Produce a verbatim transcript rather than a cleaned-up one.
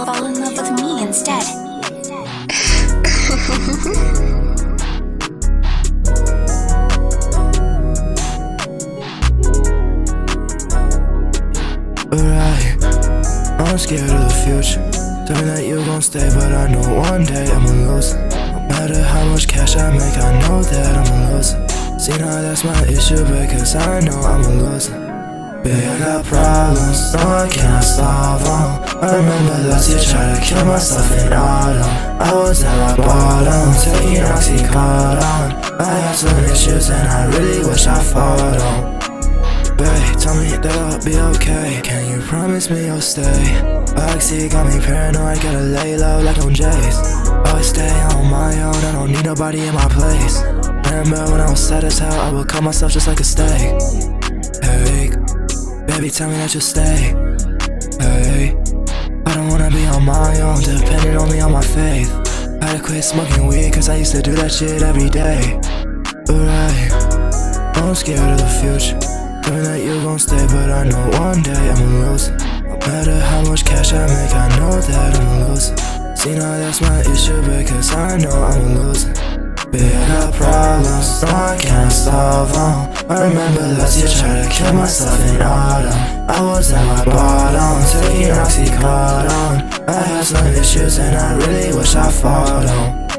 fall in love with me instead. Right, I'm scared of the future. Tell me that you gon' stay, but I know one day I'ma lose it. No matter how much cash I make, I know that I'ma lose it. See, now that's my issue, because I know I'ma lose it. Babe, I got problems, no I cannot solve them. I remember last year tried to kill myself in autumn. I was at rock bottom, taking oxycodone. I have some issues and I really wish I fought them. Babe, tell me that I'll be okay. Can you promise me you'll stay? Backseat got me paranoid, gotta lay low like on J's. Always stay on my own, I don't need nobody in my place. Remember when I was sad as hell, I would cut myself just like a steak. Hey, baby, tell me that you'll stay. Hey, I don't wanna be on my own, depending on me on my faith. Had to quit smoking weed, cause I used to do that shit every day. But right, I'm scared of the future. Tell me that you gon' stay, but I know one day I'ma lose it. No matter how much cash I make, I know that I'ma lose it. See, now that's my issue, because I know I'ma lose it. Babe, I got problems, no I can't solve them. I remember last year tried to kill myself in autumn. I was at my bottom, taking oxycodone. I have some issues and I really wish I fought them.